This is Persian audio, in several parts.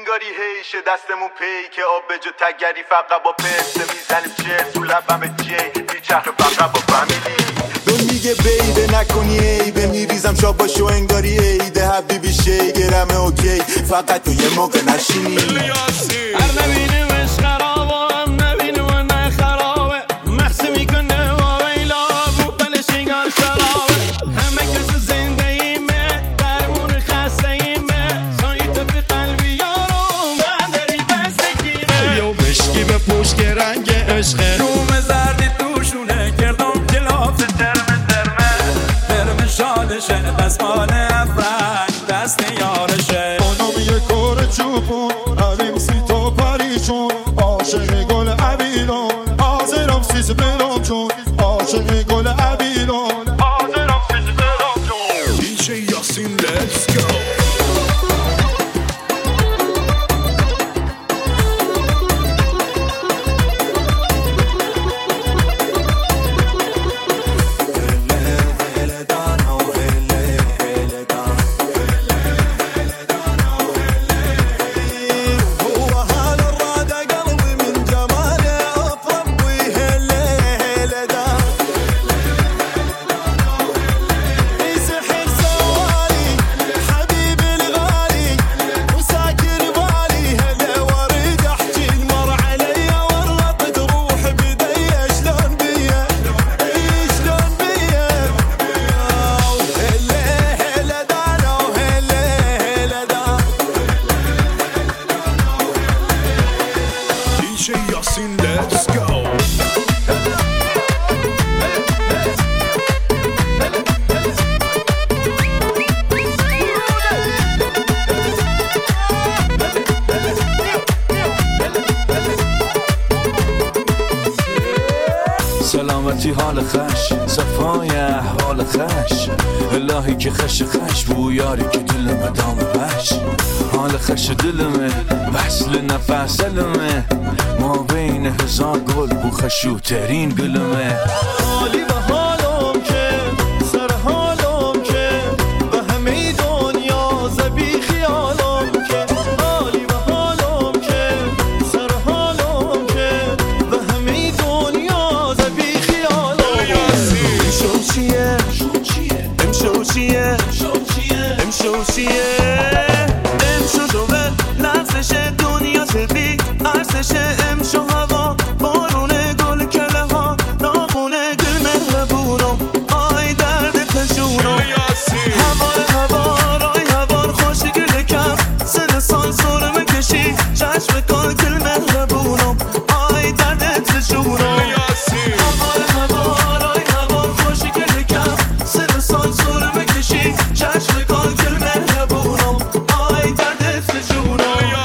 انگاری هیشه دستمون پی که آب به جو تگری فقط با پسته میزنیم چه تو لبم جی بیچخه فقط با فامیلی به میگه بیده نکنی عیبه میریزم شاب باشو انگاری عیده حبیبی شیگرمه اوکی فقط تو یه موقع نشینی هر نبینه وش خرابه هم نبینه و نه خرابه محصه میکنه و ویلا رو بلشیگار شرابه همه کس زنده ایمه درمون خسته ایمه سایت به قلبی یارو من داری بستگیره یو بشکی به پوشک رنگ عشقه روم زردی توشونه کردم کلاف درمه شادشه دستمال افرنگ دست یارشه اونم یه کار چوبون علیم سی تو پریشون عاشق گل عبیرون حاضرم سیز برام چون عاشق گل عبیرون حاضرم سیز برام چون DJ یاسین let's go let's go سلامتی حال خش صفای احوال خش الهی که خش بو یاری که دلمه دام بش حال خش دلمه وصل نفس علمه ما بین هزار گل بو خشوترین گلمه حالی به حالم که سر حالم که به همه دنیا زبی خیالم که حالی به حالم که سر حالم که به همه دنیا زبی خیالم شو چیه امشو چیه امشو چیه امشو دوه لحظش دنیا تبی عرصش امشو هوا بارونه گل کله ها ناخونه گل مهربونم آی درد پشونم هوار آی هوار خوشی گل کم سن سال سرمه کشی چشم کار گل مهربونم آی درد پشونم هوار آی هوار خوشی گل کم سن سال سرمه کشی چشم کار گل مهربونم آی درد پشونم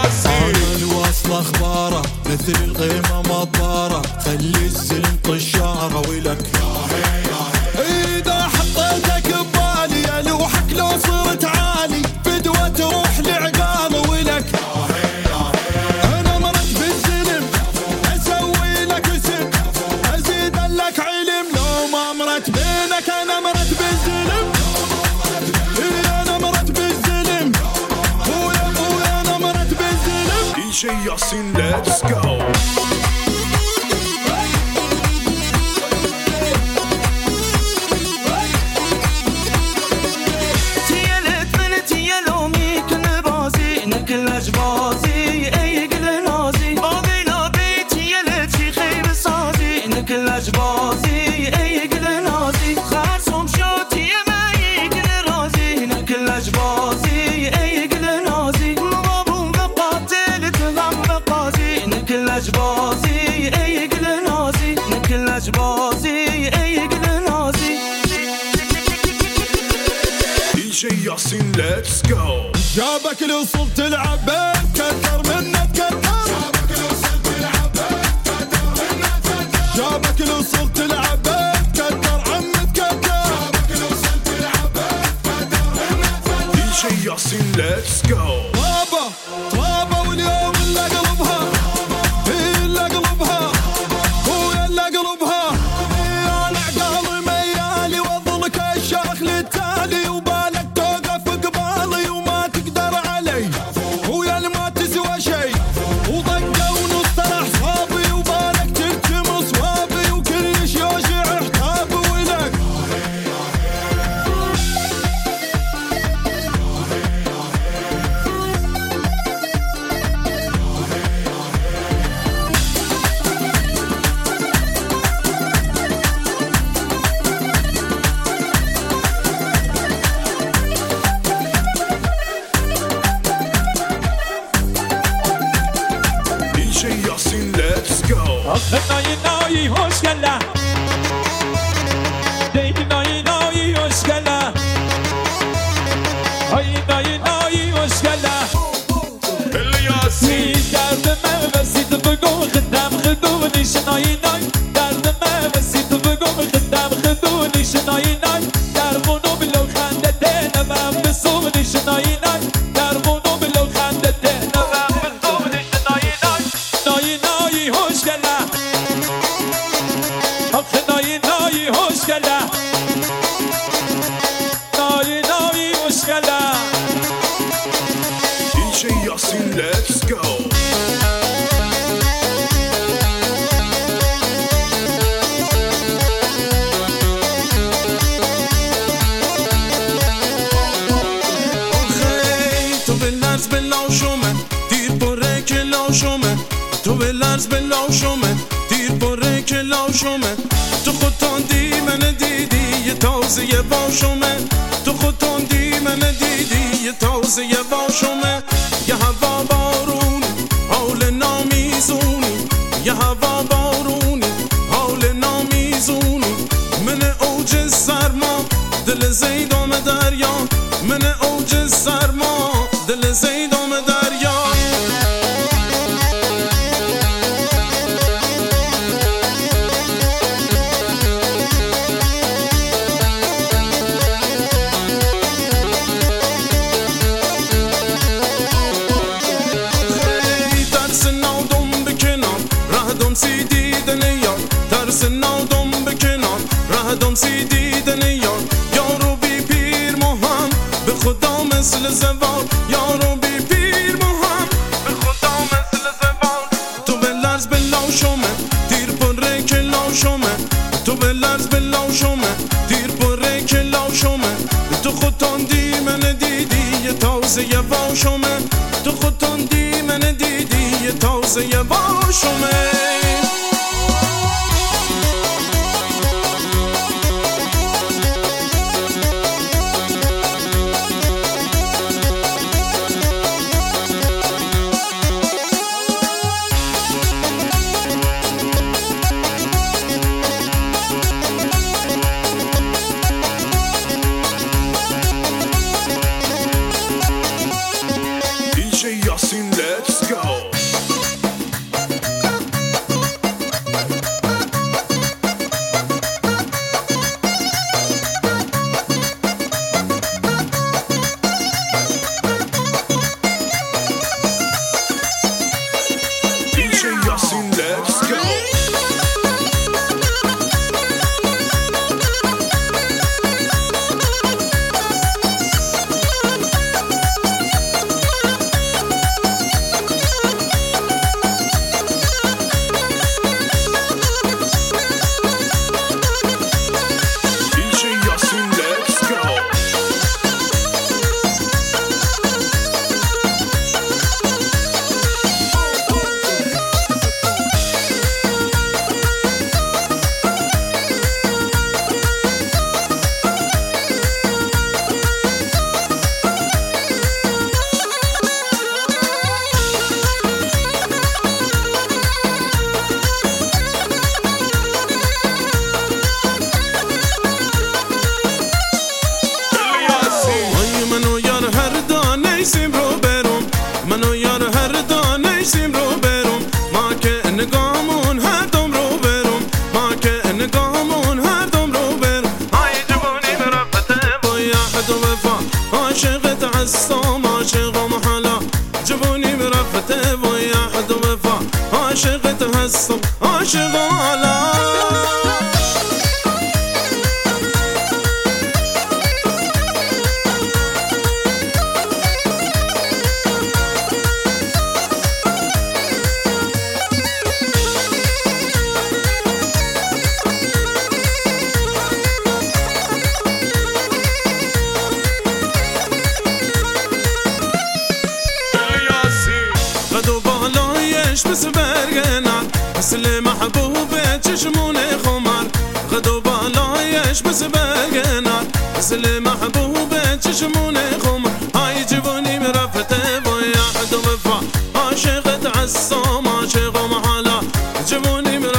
اخباره مثل القيمه مطاره خلي الزلم طشاره ولك اذا حطيتك ببالي الوحك لو صرت عالي فدوه تروح لعقال ولك انا مرت بالزلم اسوي لك اسم ازيد لك علم لو ما مرت بينك انا مرت بالزلم انا مرت بالزلم خويا انا مرت بالزلم DJ Yasin, let's go. DJ Yasin, let's go. جابك لو وصلت العباد كثر منك كثر جابك لو وصلت العباد كثر عمك كثر DJ Yasin, let's go. طابة واليوم اللي قلبها هي اللي قلبها هو اللي قلبها انا عقالي ميالي واظلك الشيخ للتالي وبالك توقف قبالي وما تقدر علي ويا اللي ما تسوى آخه نایی نایی خوشگله دی نایی نایی خوشگله آی نایی نایی خوشگله الیاسی درد من وسیط بگو خدم خدونیش نایی نایی درد من وسیط بگو خدم خدونیش نایی نایی درمونو بلو خنده ده نمم بسونیش نایی نایی درمونو بلو خنده ده نمم بسونیش نایی نایی نایی نایی خوشگله آخه نایی نایی خوشگله نایی نایی خوشگله DJ Yasin, let's go. تو به لرز به لاشومه دیر بره که لاشومه تو به لرز به لاشومه دیر بره که لاشومه تو خود تاندی من دیدی یه تازه یه باشومه تو خود تاندی من دیدی یه تازه یه باشومه یه هوا بارونی حال نامیزونی یه هوا بارونی حال نامیزونی من اوج سرما دل زیدام دریا من اوج سرما دل زیدام دریا ترس نادم بکنار رهدم سی دیدن یار ترس نادم بکنار رهدم سی دیدن یار یارو بی پیر مهم به خدا مثل زوار یارو بی پیر مهم به خدا مثل زوار تو به لرز به لاشومه دیر بره که لاشومه تو به لرز به لاشومه دیر بره که لاشومه تو خود تاندی من دیدی یه تازه یه باشومه تو خود تاندی من دیدی یه تازه یه باشومه DJ Yasin, let's go. DJ Yasin, let's go. DJ Yasin, let's go. آی منو یار هر دانه سیم رو برم منو یار هر دانه سیم رو برم ما که نگامون هر دم رو برم ما که نگامون هر دم رو برم آی جوانی برفته با یحد و وفا عاشقت عصام عاشقم حالا جوانی برفته با یحد و وفا عاشقت هستم عاشقم حالا قد و بالایش مثل برگنر مثل محبوبه چشمون خمر قد و بالایش مثل برگنر مثل محبوبه چشمون خمر های جوانی مرفته با یحد و وفا عاشقت عصام عاشقم حالا جوانی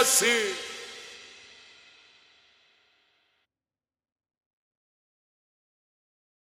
هستی